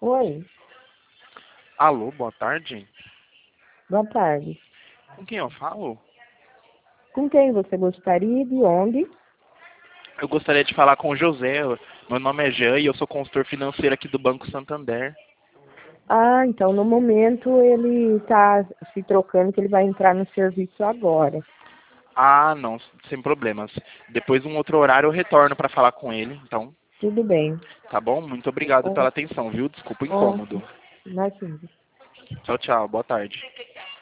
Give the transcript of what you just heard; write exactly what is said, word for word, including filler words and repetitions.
Oi, Alô, boa tarde. boa tarde. Com quem eu falo? Com quem você gostaria e de onde? Eu gostaria de falar com o José. Meu nome é Jean e eu sou consultor financeiro aqui do Banco Santander. Ah, então no momento ele está se trocando, que ele vai entrar no serviço agora. Ah, não, sem problemas. Depois, um outro horário, eu retorno para falar com ele. Então, Tudo bem. tá bom? Muito obrigado Oh, pela atenção, viu? Desculpa o oh, incômodo. imagina. Tchau, tchau. Boa tarde.